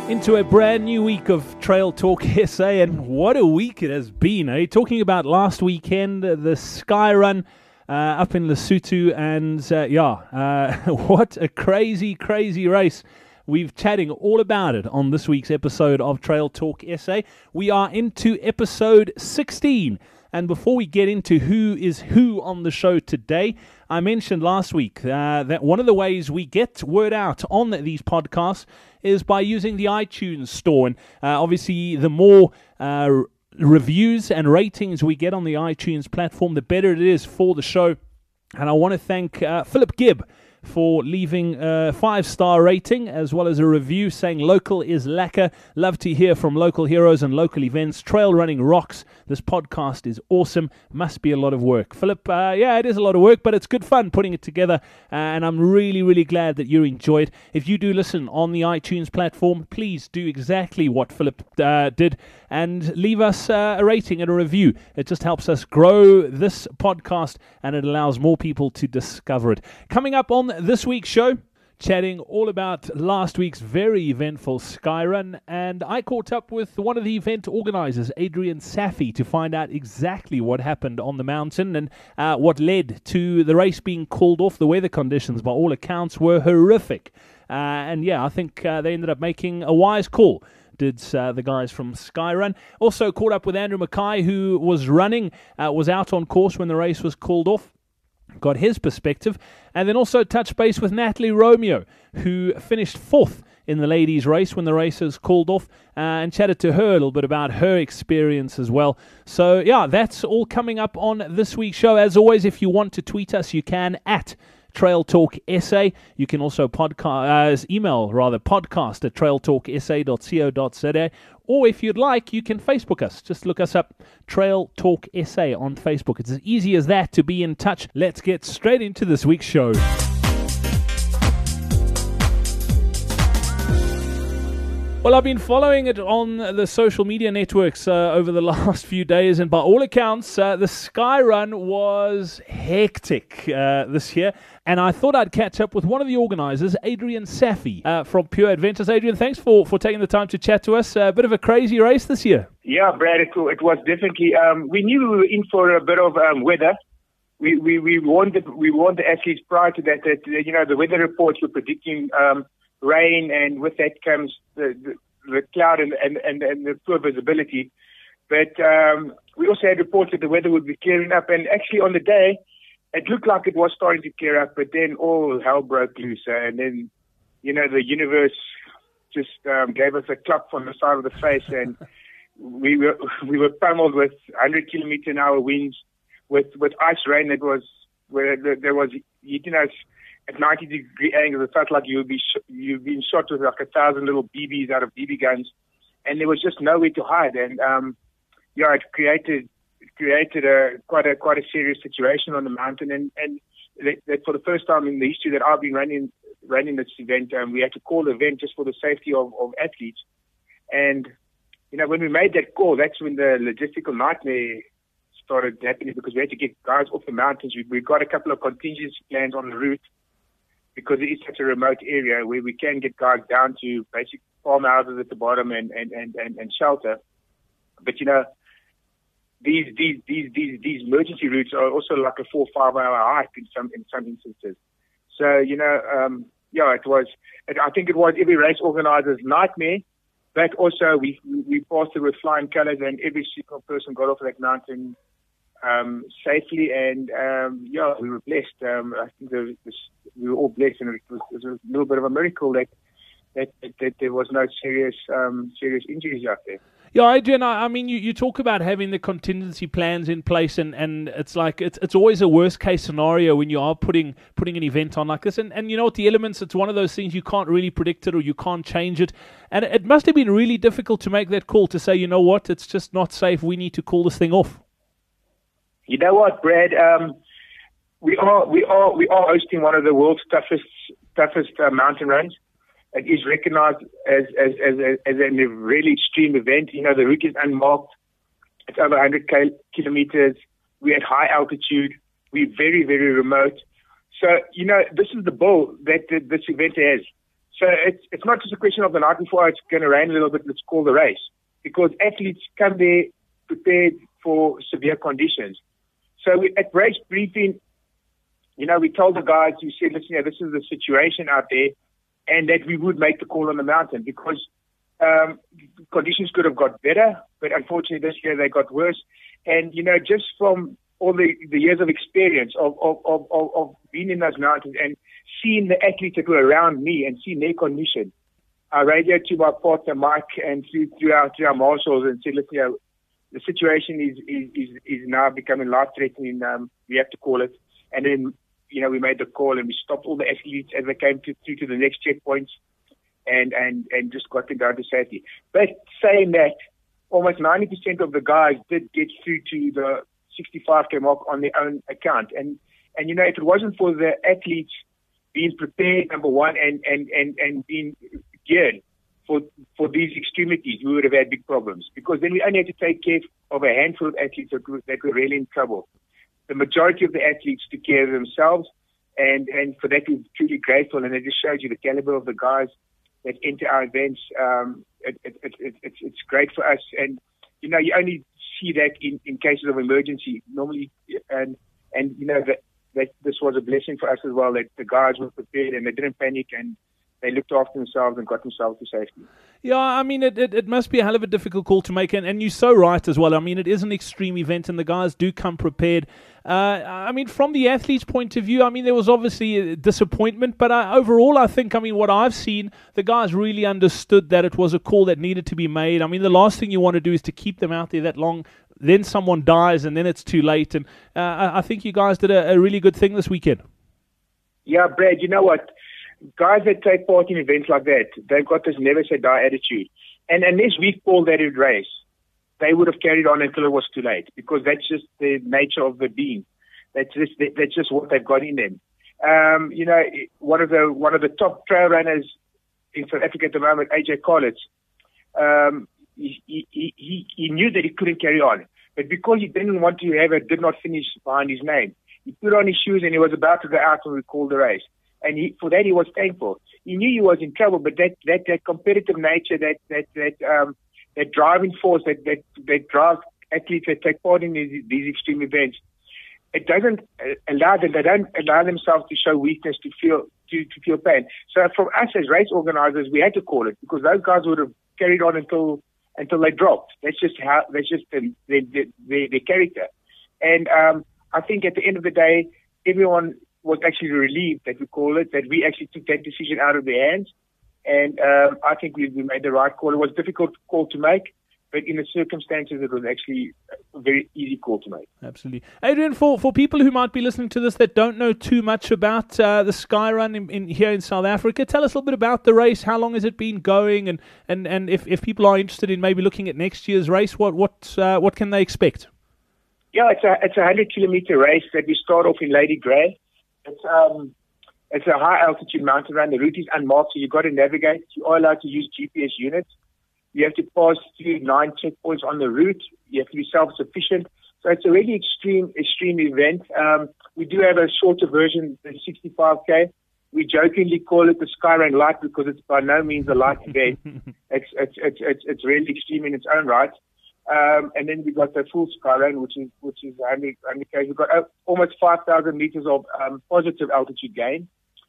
Into a brand new week of Trail Talk SA, and what a week it has been, eh? Talking about last weekend, the Sky Run up in Lesotho, and what a crazy race. We've chatting all about it on this week's episode of Trail Talk SA. We are into episode 16. And before we get into who is who on the show today, I mentioned last week that one of the ways we get word out on these podcasts is by using the iTunes store. And obviously, the more reviews and ratings we get on the iTunes platform, the better it is for the show. And I want to thank Philip Gibb for leaving a 5-star rating as well as a review saying local is lekker. Love to hear from local heroes and local events. Trail running rocks. This podcast is awesome. Must be a lot of work. Philip, it is a lot of work, but it's good fun putting it together, and I'm really glad that you enjoy it. If you do listen on the iTunes platform, please do exactly what Philip did and leave us a rating and a review. It just helps us grow this podcast, and it allows more people to discover it. Coming up on this week's show, chatting all about last week's very eventful Sky Run, and I caught up with one of the event organizers, Adrian Safi, to find out exactly what happened on the mountain and what led to the race being called off. The weather conditions, by all accounts, were horrific. I think they ended up making a wise call. Did the guys from Sky Run. Also caught up with Andrew Mackay, who was running, was out on course when the race was called off. Got his perspective, and then also touched base with Natalie Romeo, who finished 4th in the ladies' race when the race was called off, and chatted to her a little bit about her experience as well. So, that's all coming up on this week's show. As always, if you want to tweet us, you can at Trail Talk SA. You can also email podcast at trailtalksa.co.za. Or if you'd like, you can Facebook us. Just look us up, Trail Talk SA on Facebook. It's as easy as that to be in touch. Let's get straight into this week's show. Well, I've been following it on the social media networks over the last few days, and by all accounts, the Sky Run was hectic this year. And I thought I'd catch up with one of the organizers, Adrian Safi from Pure Adventures. Adrian, thanks for taking the time to chat to us. A bit of a crazy race this year. Yeah, Brad, it was definitely. We knew we were in for a bit of weather. We warned the athletes prior to that the weather reports were predicting rain, and with that comes the cloud and the poor visibility. But we also had reports that the weather would be clearing up, and actually on the day, it looked like it was starting to clear up, but then all hell broke loose, and then, the universe just gave us a clap on the side of the face, and we were pummeled with 100 kilometer an hour winds, with ice rain that was where there was hitting us at 90-degree angles. It felt like you've been shot with like 1,000 little BBs out of BB guns, and there was just nowhere to hide, and it created quite a serious situation on the mountain, and that for the first time in the history that I've been running this event, we had to call the event just for the safety of athletes. And when we made that call, that's when the logistical nightmare started happening, because we had to get guys off the mountains. We got a couple of contingency plans on the route, because it is such a remote area where we can get guys down to basic farmhouses at the bottom and shelter. But these emergency routes are also like a 4 or 5 hour hike in some instances. So it was. I think it was every race organizer's nightmare. But also we passed it with flying colors, and every single person got off that mountain safely, and we were blessed. I think we were all blessed, and it was a little bit of a miracle that there was no serious injuries out there. Yeah, Adrian, I mean, you talk about having the contingency plans in place, and it's like it's always a worst case scenario when you are putting an event on like this. And what, the elements, it's one of those things you can't really predict it, or you can't change it. And it must have been really difficult to make that call, to say, what, it's just not safe, we need to call this thing off. You know what, Brad? We are hosting one of the world's toughest mountain runs. It is recognized as a really extreme event. The route is unmarked. It's over 100 kilometers. We're at high altitude. We're very, very remote. So, this is the bill that this event has. So it's not just a question of the night before, it's going to rain a little bit, let's call the race. Because athletes come there prepared for severe conditions. So at race briefing, we told the guys, we said, listen, this is the situation out there, and that we would make the call on the mountain because conditions could have got better, but unfortunately this year they got worse. And, just from all the years of experience of being in those mountains and seeing the athletes that were around me and seeing their condition, I radioed to my partner Mike and through our marshals and said, listen, the situation is now becoming life-threatening. We have to call it. And then, we made the call and we stopped all the athletes as they came through to the next checkpoints and just got them down to safety. But saying that, almost 90% of the guys did get through to the 65K mark on their own account. And if it wasn't for the athletes being prepared, number one, and being geared for these extremities, we would have had big problems because then we only had to take care of a handful of athletes that were really in trouble. The majority of the athletes took care of themselves, and for that we're truly grateful, and it just shows you the caliber of the guys that enter our events. It's great for us, and you only see that in cases of emergency normally, and that this was a blessing for us as well, that the guys were prepared and they didn't panic and they looked after themselves and got themselves to safety. Yeah, I mean, it must be a hell of a difficult call to make, and you're so right as well. I mean, it is an extreme event, and the guys do come prepared. I mean, from the athlete's point of view, I mean, there was obviously a disappointment, but overall, I think, what I've seen, the guys really understood that it was a call that needed to be made. I mean, the last thing you want to do is to keep them out there that long, then someone dies, and then it's too late. And I think you guys did a really good thing this weekend. Yeah, Brad, you know what? Guys that take part in events like that, they've got this never say die attitude. And unless we called that a race, they would have carried on until it was too late, because that's just the nature of the being. That's just what they've got in them. One of the top trail runners in South Africa at the moment, AJ Collins, he knew that he couldn't carry on, but because he didn't want to have did not finish behind his name, he put on his shoes and he was about to go out when we called the race. And for that he was thankful. He knew he was in trouble, but that competitive nature, that driving force that drives athletes that take part in these extreme events, it doesn't allow them. They don't allow themselves to show weakness, to feel pain. So from us as race organizers, we had to call it, because those guys would have carried on until they dropped. That's just their character. And I think at the end of the day, everyone was actually relieved that we called it, that we actually took that decision out of their hands. And I think we made the right call. It was a difficult call to make, but in the circumstances, it was actually a very easy call to make. Absolutely. Adrian, for people who might be listening to this that don't know too much about the Sky Run here in South Africa, tell us a little bit about the race. How long has it been going? And if people are interested in maybe looking at next year's race, what can they expect? Yeah, it's a 100-kilometer race that we start off in Lady Grey. It's a high-altitude mountain run. The route is unmarked, so you've got to navigate. You are allowed to use GPS units. You have to pass through 9 checkpoints on the route. You have to be self-sufficient. So it's a really extreme event. We do have a shorter version, the 65K. We jokingly call it the Sky Run Light, because it's by no means a light event. It's really extreme in its own right. And then we've got the full Sky Run, which is 100 km. We've got almost 5,000 meters of positive altitude gain.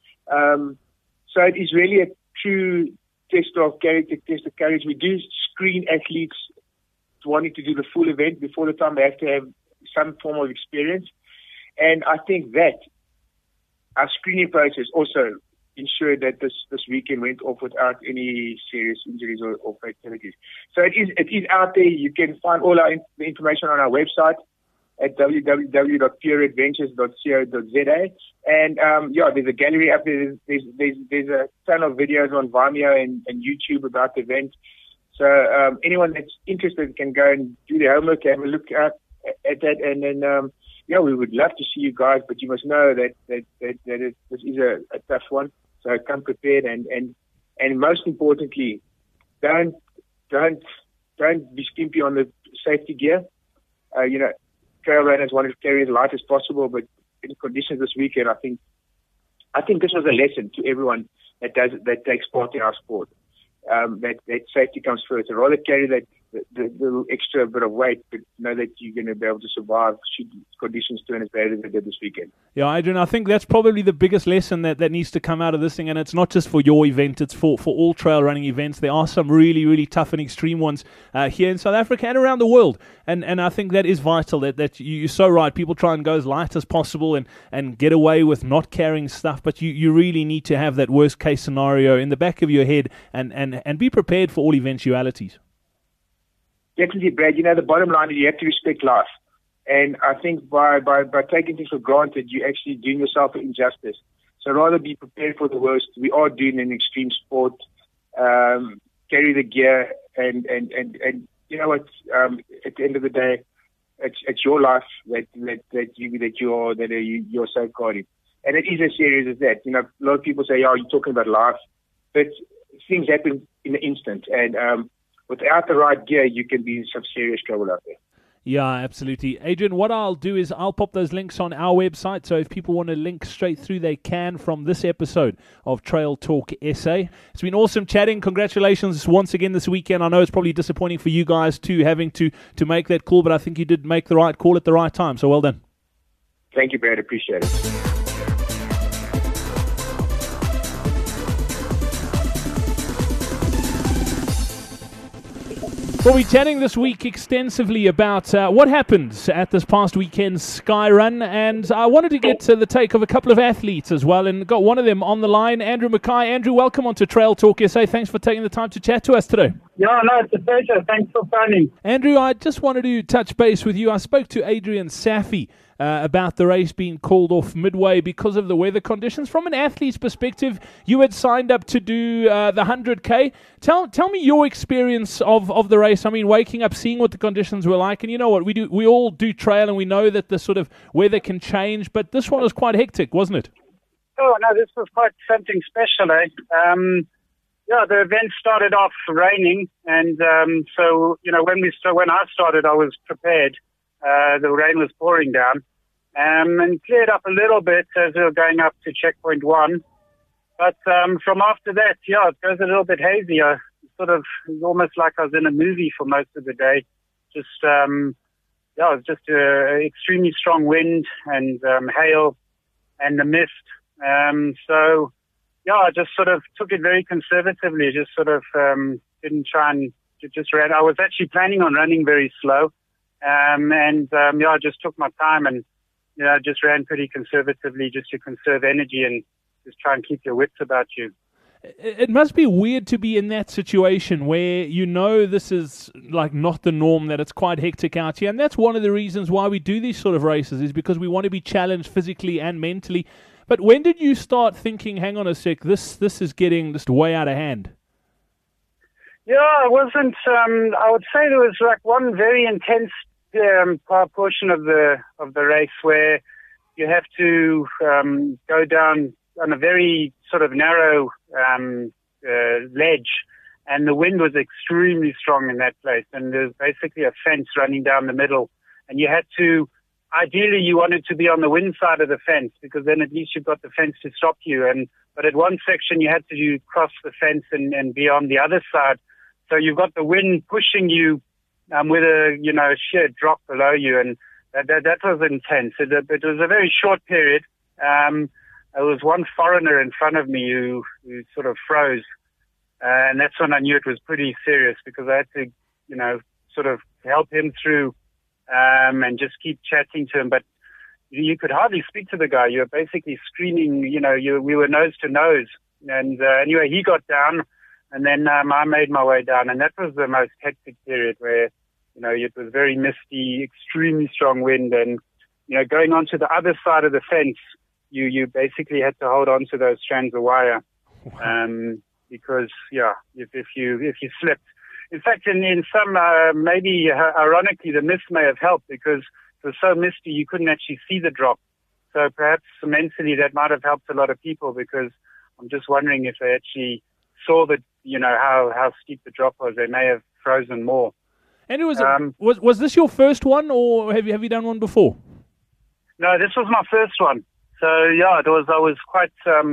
So it is really a true test of character, test of courage. We do screen athletes wanting to do the full event. Before the time, they have to have some form of experience. And I think that our screening process also ensured that this weekend went off without any serious injuries or fatalities. So it is out there. You can find all the information on our website at www.pureadventures.co.za. And there's a gallery up there. There's a ton of videos on Vimeo and YouTube about the event. So anyone that's interested can go and do their homework, have a look at that, and then we would love to see you guys, but you must know that this is a tough one. So come prepared, and most importantly, don't be skimpy on the safety gear. Trail runners want to carry as light as possible, but in conditions this weekend, I think this was a lesson to everyone that takes part in our sport. That safety comes first. I'd rather carry that the little extra bit of weight, but know that you're going to be able to survive should conditions turn as bad as they did this weekend. Yeah, Adrian, I think that's probably the biggest lesson that needs to come out of this thing, and it's not just for your event, it's for all trail running events. There are some really, really tough and extreme ones here in South Africa and around the world, and I think that is vital, that you're so right. People try and go as light as possible and get away with not carrying stuff, but you really need to have that worst case scenario in the back of your head and be prepared for all eventualities. Definitely, Brad. The bottom line is you have to respect life. And I think by taking things for granted, you're actually doing yourself an injustice. So rather be prepared for the worst. We are doing an extreme sport. Carry the gear, and you know what? At the end of the day, it's your life that you're safeguarding. And it is as serious as that. A lot of people say, "Oh, you're talking about life," but things happen in an instant, and without the right gear, you can be in some serious trouble out there. Yeah, absolutely. Adrian, what I'll do is I'll pop those links on our website, so if people want to link straight through, they can, from this episode of Trail Talk SA. It's been awesome chatting. Congratulations once again this weekend. I know it's probably disappointing for you guys too, having to make that call, but I think you did make the right call at the right time, so well done. Thank you, Brad. Appreciate it. We'll be chatting this week extensively about what happened at this past weekend's Sky Run, and I wanted to get to the take of a couple of athletes as well, and got one of them on the line, Andrew Mackay. Andrew, welcome onto Trail Talk SA. Thanks for taking the time to chat to us today. Yeah, no, it's a pleasure. Thanks for phoning. Andrew, I just wanted to touch base with you. I spoke to Adrian Safi about the race being called off midway because of the weather conditions. From an athlete's perspective, you had signed up to do the 100K. Tell me your experience of the race. I mean, waking up, seeing what the conditions were like, and you know what, we all do trail, and we know that the sort of weather can change, but this one was quite hectic, wasn't it? Oh, no, this was quite something special, eh? Yeah, the event started off raining, and so, when I started, I was prepared. The rain was pouring down. And cleared up a little bit as we were going up to checkpoint 1. But from after that, yeah, it goes a little bit hazier. It was almost like I was in a movie for most of the day. It was just extremely strong wind and hail and the mist. So, yeah, I just sort of took it very conservatively. Just sort of didn't try and just ran. I was actually planning on running very slow. I just took my time and just ran pretty conservatively just to conserve energy and just try and keep your wits about you. It must be weird to be in that situation where this is like not the norm, that it's quite hectic out here. And that's one of the reasons why we do these sort of races, is because we want to be challenged physically and mentally. But when did you start thinking, hang on a sec, this is getting just way out of hand? Yeah, it wasn't, I would say there was like one very intense portion of the race where you have to go down on a very sort of narrow ledge, and the wind was extremely strong in that place, and there's basically a fence running down the middle, and you had to, ideally you wanted to be on the wind side of the fence, because then at least you've got the fence to stop you, but at one section you had to cross the fence and be on the other side, so you've got the wind pushing you with a sheer drop below you, and that was intense. It was a very short period. There was one foreigner in front of me who sort of froze, and that's when I knew it was pretty serious, because I had to, sort of help him through and just keep chatting to him. But you could hardly speak to the guy. You were basically screaming. We were nose to nose, and anyway, he got down, and then I made my way down, and that was the most hectic period where. It was very misty, extremely strong wind, and, going onto the other side of the fence, you basically had to hold on to those strands of wire, because, if you slipped. In fact, in some, maybe ironically, the mist may have helped, because it was so misty you couldn't actually see the drop. So perhaps mentally that might have helped a lot of people, because I'm just wondering if they actually saw how steep the drop was. They may have frozen more. And was this your first one, or have you done one before? No, this was my first one. So yeah, I was quite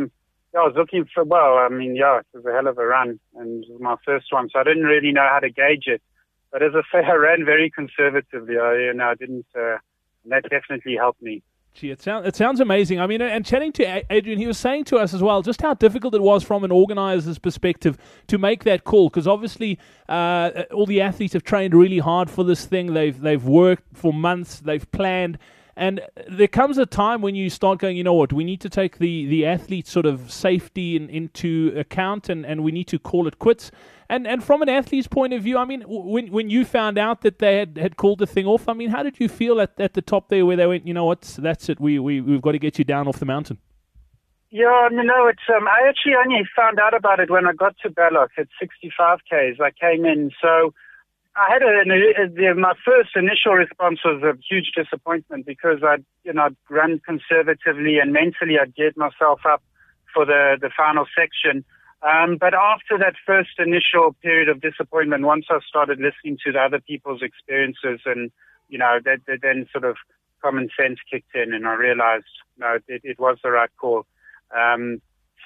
I was looking for, it was a hell of a run, and it was my first one, so I didn't really know how to gauge it. But as I say, I ran very conservatively. I didn't, and that definitely helped me. Gee, it sounds amazing. I mean, and chatting to Adrian, he was saying to us as well just how difficult it was from an organizer's perspective to make that call, because obviously all the athletes have trained really hard for this thing. They've worked for months. They've planned. And there comes a time when you start going, you know what, we need to take the athlete's sort of safety into account, and we need to call it quits. And from an athlete's point of view, I mean, when you found out that they had called the thing off, I mean, how did you feel at the top there where they went, you know what, that's it, we've got to get you down off the mountain? Yeah, no, it's I actually only found out about it when I got to Balloch at 65 Ks. I came in, so I had my first initial response was a huge disappointment because I'd run conservatively and mentally I'd geared myself up for the final section. But after that first initial period of disappointment, once I started listening to the other people's experiences and, then sort of common sense kicked in and I realized, no, it was the right call. My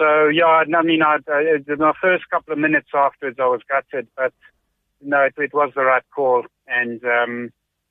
first couple of minutes afterwards I was gutted, but no, it was the right call. And, in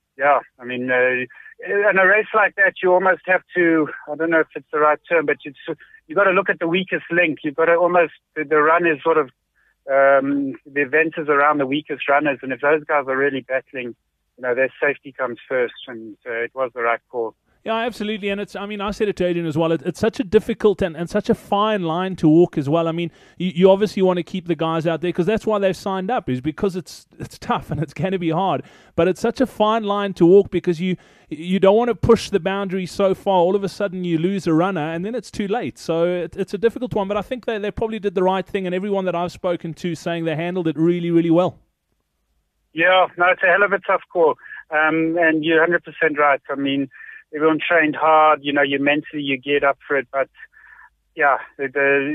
a race like that, you almost have to, I don't know if it's the right term, but you got to look at the weakest link. You've got to almost, the run is sort of, the event is around the weakest runners. And if those guys are really battling, their safety comes first. And it was the right call. Yeah, absolutely. And I said it to Adrian as well. It's such a difficult and such a fine line to walk as well. I mean, you obviously want to keep the guys out there because that's why they've signed up, is because it's tough and it's going to be hard. But it's such a fine line to walk because you don't want to push the boundary so far. All of a sudden you lose a runner and then it's too late. So it's a difficult one. But I think they probably did the right thing, and everyone that I've spoken to saying they handled it really, really well. Yeah, no, it's a hell of a tough call. And you're 100% right. I mean, everyone trained hard, you mentally geared up for it, but yeah, they're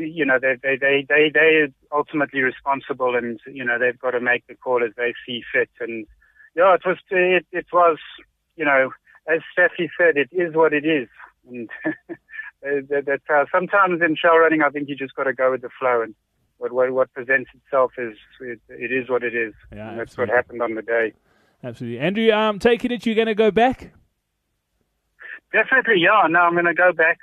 ultimately responsible, and they've got to make the call as they see fit. And yeah, it was as Steffi said, it is what it is. And that sometimes in trail running, I think you just got to go with the flow, and what presents itself is what it is. Yeah, and that's what happened on the day. Absolutely, Andrew. Taking it, you're going to go back? Definitely, yeah. No, I'm going to go back.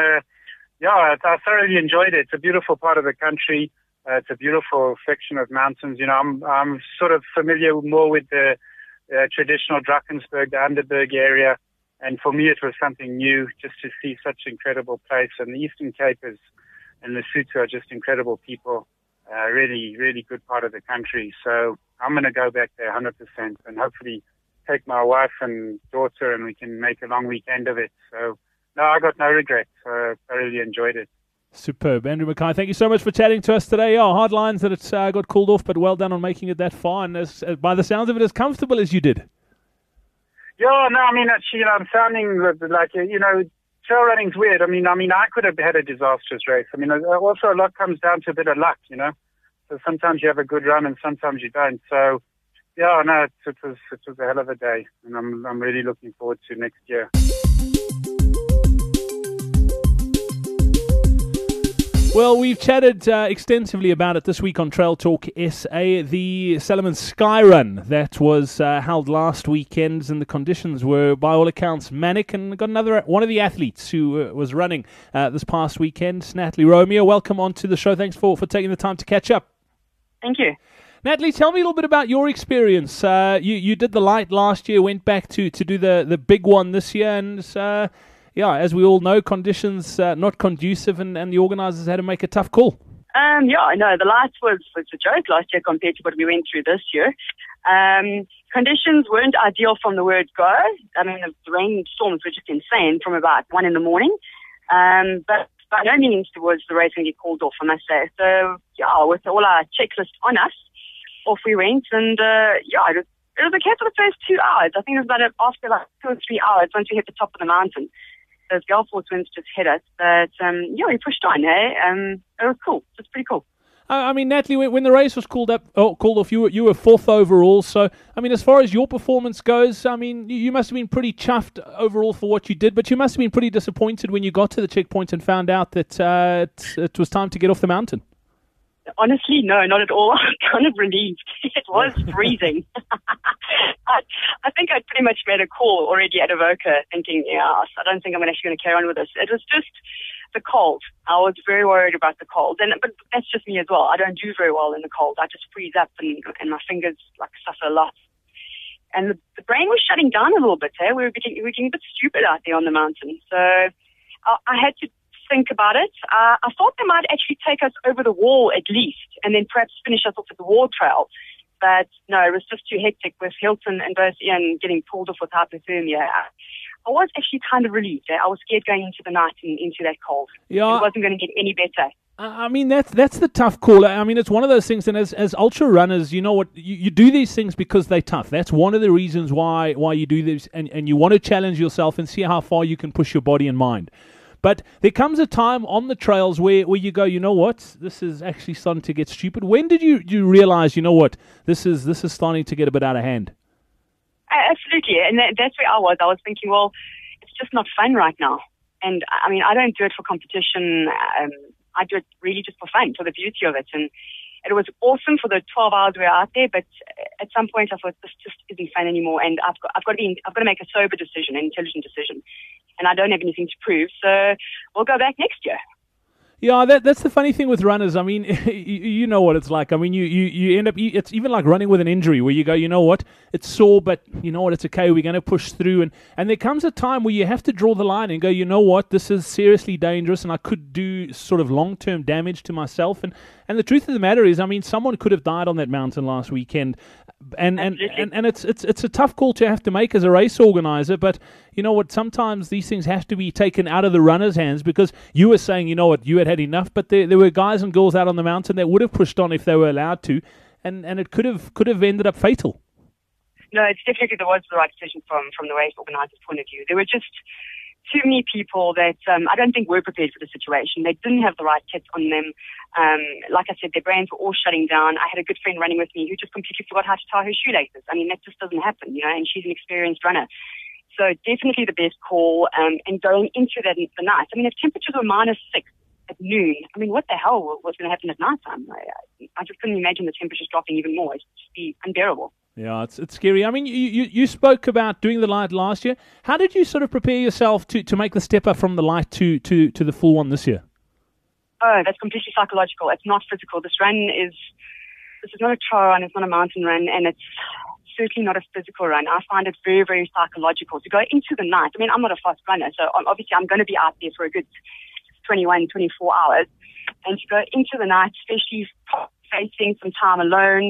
I thoroughly enjoyed it. It's a beautiful part of the country. It's a beautiful section of mountains. I'm sort of familiar more with the traditional Drakensberg, the Underberg area. And for me, it was something new just to see such an incredible place. And the Eastern Cape and Lesotho are just incredible people. Really, really good part of the country. So I'm going to go back there 100% and hopefully take my wife and daughter and we can make a long weekend of it. So, no, I got no regrets. I really enjoyed it. Superb. Andrew Mackay, thank you so much for chatting to us today. Hard lines that it got called off, but well done on making it that far. And by the sounds of it, as comfortable as you did. Yeah, no, I mean, actually, I'm sounding like, trail running's weird. I mean, I could have had a disastrous race. I mean, also a lot comes down to a bit of luck, So sometimes you have a good run and sometimes you don't. So, yeah, no, it was a hell of a day, and I'm really looking forward to next year. Well, we've chatted extensively about it this week on Trail Talk SA, the Salomon Sky Run that was held last weekend, and the conditions were, by all accounts, manic. And got one of the athletes who was running this past weekend, Natalie Romeo. Welcome onto the show. Thanks for taking the time to catch up. Thank you. Natalie, tell me a little bit about your experience. You did the light last year, went back to do the big one this year, and as we all know, conditions not conducive, and the organisers had to make a tough call. The light was a joke last year compared to what we went through this year. Conditions weren't ideal from the word go. I mean, the rainstorms were just insane from about 1 a.m. But by no means was the race going to get called off, I must say. So, with all our checklist on us, off we went, and it was okay for the first 2 hours. I think it was about after 2 or 3 hours, once we hit the top of the mountain, those gale force winds just hit us. But we pushed on. It was cool. It was pretty cool. I mean, Natalie, when the race was called off, you were fourth overall. So, I mean, as far as your performance goes, I mean, you must have been pretty chuffed overall for what you did, but you must have been pretty disappointed when you got to the checkpoint and found out that it was time to get off the mountain. Honestly, no, not at all. I'm kind of relieved. It was freezing. I think I'd pretty much made a call already at Avoca thinking, I don't think I'm actually going to carry on with this. It was just the cold. I was very worried about the cold. But that's just me as well. I don't do very well in the cold. I just freeze up and my fingers suffer a lot. And the brain was shutting down a little bit. We were getting a bit stupid out there on the mountain. So I had to think about it. I thought they might actually take us over the wall at least and then perhaps finish us off at the wall trail. But no, it was just too hectic with Hilton and both Ian getting pulled off with hypothermia. I was actually kind of relieved. I was scared going into the night and into that cold. Yeah. It wasn't going to get any better. I mean, that's the tough call. I mean, it's one of those things, and as ultra runners, you know what, you do these things because they're tough. That's one of the reasons why you do this, and you want to challenge yourself and see how far you can push your body and mind. But there comes a time on the trails where you go, you know what, this is actually starting to get stupid. When did you realize, you know what, this is starting to get a bit out of hand? Absolutely, and that's where I was. I was thinking, well, it's just not fun right now. And I mean, I don't do it for competition. I do it really just for fun, for the beauty of it. And it was awesome for the 12 hours we were out there, but at some point I thought this just isn't fun anymore, and I've got to make a sober decision, an intelligent decision, and I don't have anything to prove, so we'll go back next year. Yeah, that's the funny thing with runners. I mean, you know what it's like. I mean, you end up, it's even like running with an injury where you go, you know what, it's sore, but you know what, it's okay, we're going to push through. And there comes a time where you have to draw the line and go, you know what, this is seriously dangerous and I could do sort of long-term damage to myself. And the truth of the matter is, I mean, someone could have died on that mountain last weekend. And it's a tough call to have to make as a race organizer, but you know what, sometimes these things have to be taken out of the runner's hands, because you were saying, you know what, you had enough, but there were guys and girls out on the mountain that would have pushed on if they were allowed to, and it could have ended up fatal. No, it's definitely was the right decision from the race organizer's point of view. There were just too many people that I don't think were prepared for the situation. They didn't have the right kits on them. Like I said, their brains were all shutting down. I had a good friend running with me who just completely forgot how to tie her shoelaces. I mean, that just doesn't happen, you know, and she's an experienced runner. So definitely the best call. And going into the night, I mean, if temperatures were -6 at noon, I mean, what the hell was going to happen at night time? I just couldn't imagine the temperatures dropping even more. It'd just be unbearable. Yeah, it's scary. I mean, you spoke about doing the light last year. How did you sort of prepare yourself to make the step up from the light to the full one this year? Oh, that's completely psychological. It's not physical. This is not a trail run. It's not a mountain run, and it's certainly not a physical run. I find it very, very psychological to go into the night. I mean, I'm not a fast runner, so obviously I'm going to be out there for a good 21, 24 hours, and to go into the night, especially facing some time alone,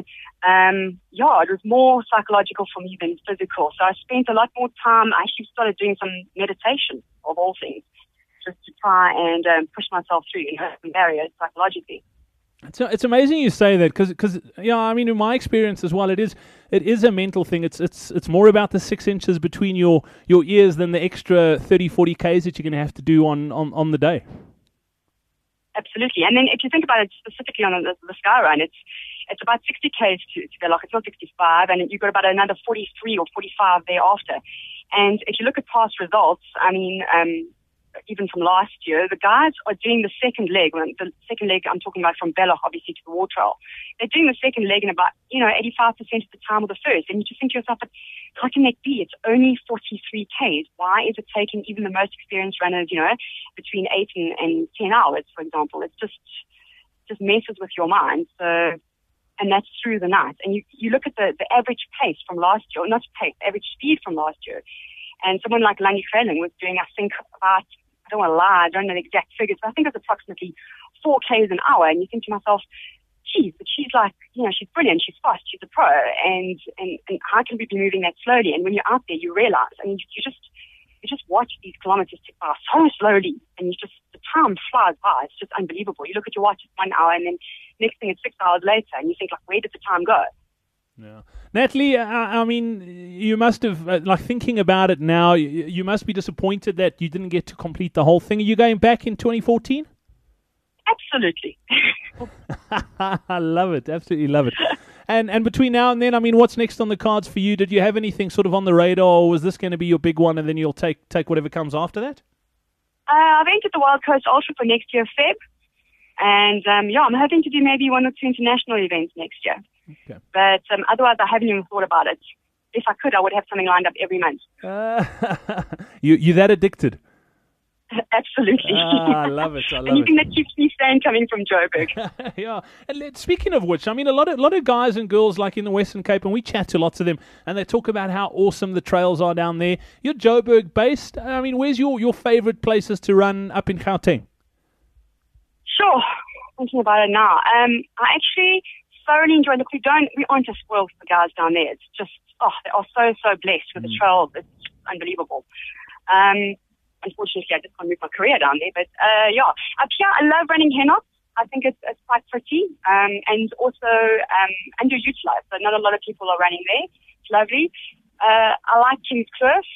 it was more psychological for me than physical. So I spent a lot more time. I actually started doing some meditation, of all things, just to try and push myself through, some barriers psychologically. It's amazing you say that, because I mean, in my experience as well, it is a mental thing. It's more about the 6 inches between your ears than the extra 30-40 Ks that you're going to have to do on the day. Absolutely. And then if you think about it specifically on the Sky Run, it's about 60 Ks to Belloc. It's not 65, and you've got about another 43 or 45 thereafter. And if you look at past results, I mean, even from last year, the guys are doing the second leg. The second leg I'm talking about from Belloc, obviously, to the Wall Trail. They're doing the second leg in about, 85% of the time of the first. And you just think to yourself, but how can that be? It's only 43 Ks. Why is it taking even the most experienced runners, between 8 and 10 hours, for example? It just messes with your mind. So, and that's through the night. And you look at the average pace from last year, or not pace, average speed from last year. And someone like Lange Freiling was doing, I think, about, I don't want to lie, I don't know the exact figures, but I think it was approximately 4 Ks an hour. And you think to myself, geez, but she's like, she's brilliant, she's fast, she's a pro, and how can we be moving that slowly? And when you're out there, you realize, I mean, you just watch these kilometers tick by so slowly, and the time flies by. It's just unbelievable. You look at your watch, it's 1 hour, and then next thing it's 6 hours later, and you think, like, where did the time go? Yeah, Natalie, I mean, you must have, thinking about it now, you must be disappointed that you didn't get to complete the whole thing. Are you going back in 2014? Absolutely. I love it. Absolutely love it. And between now and then, I mean, what's next on the cards for you? Did you have anything sort of on the radar, or was this going to be your big one and then you'll take whatever comes after that? I've entered the Wild Coast Ultra for next year, Feb. And, I'm hoping to do maybe 1 or 2 international events next year. Okay. But otherwise, I haven't even thought about it. If I could, I would have something lined up every month. You that addicted? Absolutely. I love it. I love Anything that keeps me sane coming from Joburg. Yeah. And speaking of which, I mean, a lot of guys and girls like in the Western Cape, and we chat to lots of them, and they talk about how awesome the trails are down there. You're Joburg based. I mean, where's your favorite places to run up in Gauteng? Sure. Thinking about it now. I actually thoroughly enjoy. Look, we aren't just spoiled for guys down there. It's just, they are so blessed with the trails. It's unbelievable. Unfortunately, I just can't move my career down there. But up here, I love running Hennock. I think it's quite pretty and also underutilized. So not a lot of people are running there. It's lovely. I like King's Cliff.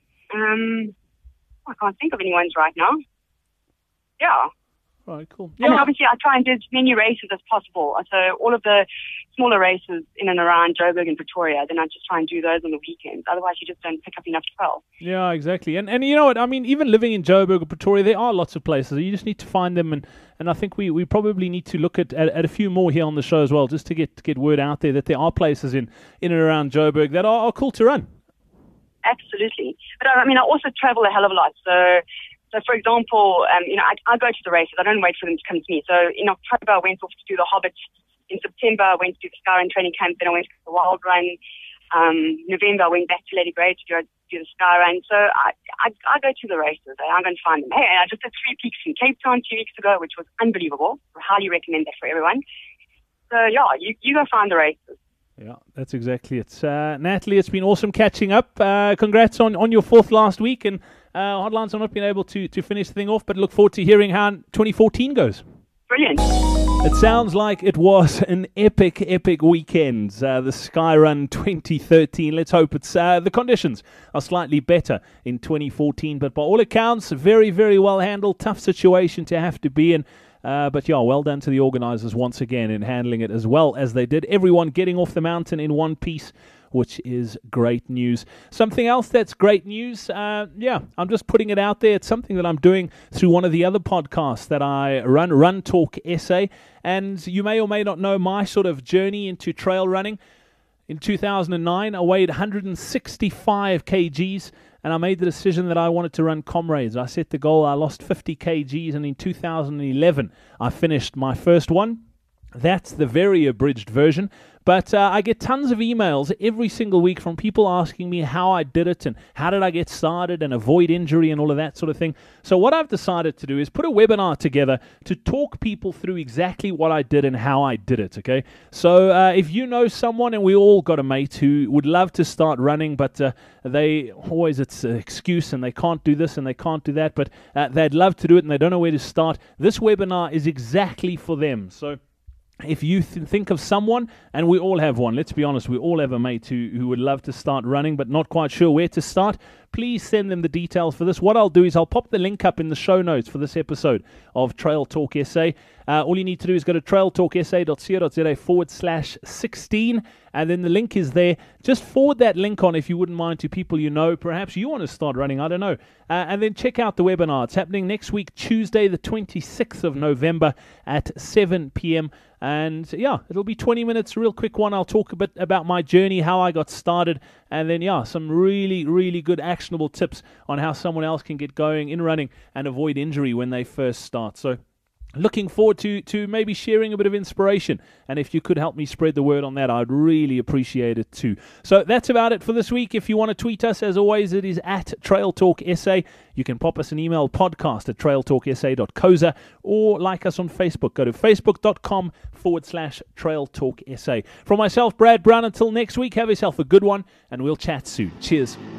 I can't think of any ones right now. Yeah. All right, cool. And obviously, I try and do as many races as possible. So all of the smaller races in and around Joburg and Pretoria, then I just try and do those on the weekends. Otherwise, you just don't pick up enough trail. Yeah, exactly. And you know what? I mean, even living in Joburg or Pretoria, there are lots of places. You just need to find them. And I think we probably need to look at a few more here on the show as well, just to get word out there that there are places in and around Joburg that are cool to run. Absolutely. But I mean, I also travel a hell of a lot. So, for example, I go to the races. I don't wait for them to come to me. So in October, I went off to do the Hobbit. In September, I went to do the Sky Run training camp. Then I went to the Wild Run. November, I went back to Lady Grey to do the Sky Run. So I go to the races. I'm going to find them. Hey, I just did 3 peaks in Cape Town 2 weeks ago, which was unbelievable. I highly recommend that for everyone. So, you go find the races. Yeah, that's exactly it. Natalie, it's been awesome catching up. Congrats on your 4th last week. And Hotline's not been able to finish the thing off, but look forward to hearing how 2014 goes. Brilliant. It sounds like it was an epic weekend, the Sky Run 2013. Let's hope it's the conditions are slightly better in 2014. But by all accounts, very, very well handled. Tough situation to have to be in. But well done to the organisers once again in handling it as well as they did. Everyone getting off the mountain in one piece, which is great news. Something else that's great news, I'm just putting it out there. It's something that I'm doing through one of the other podcasts that I run, Run Talk SA. And you may or may not know my sort of journey into trail running. In 2009, I weighed 165 kgs. And I made the decision that I wanted to run Comrades. I set the goal, I lost 50 kgs, and in 2011, I finished my first one. That's the very abridged version. But I get tons of emails every single week from people asking me how I did it and how did I get started and avoid injury and all of that sort of thing. So what I've decided to do is put a webinar together to talk people through exactly what I did and how I did it, okay? So if you know someone, and we all got a mate who would love to start running, but it's an excuse and they can't do this and they can't do that, but they'd love to do it and they don't know where to start, this webinar is exactly for them. So if you think of someone, and we all have one, let's be honest, we all have a mate who would love to start running but not quite sure where to start, please send them the details for this. What I'll do is I'll pop the link up in the show notes for this episode of Trail Talk SA. All you need to do is go to trailtalksa.co.za/16, and then the link is there. Just forward that link on if you wouldn't mind to people you know. Perhaps you want to start running, I don't know. And then check out the webinar. It's happening next week, Tuesday, the 26th of November at 7 p.m. And it'll be 20 minutes, a real quick one. I'll talk a bit about my journey, how I got started, and then some really, really good actionable tips on how someone else can get going in running and avoid injury when they first start. So looking forward to maybe sharing a bit of inspiration. And if you could help me spread the word on that, I'd really appreciate it too. So that's about it for this week. If you want to tweet us, as always, it is at Trail Talk SA. You can pop us an email, podcast@trailtalksa.co.za, or like us on Facebook. Go to facebook.com/Trail Talk SA. From myself, Brad Brown, until next week, have yourself a good one, and we'll chat soon. Cheers.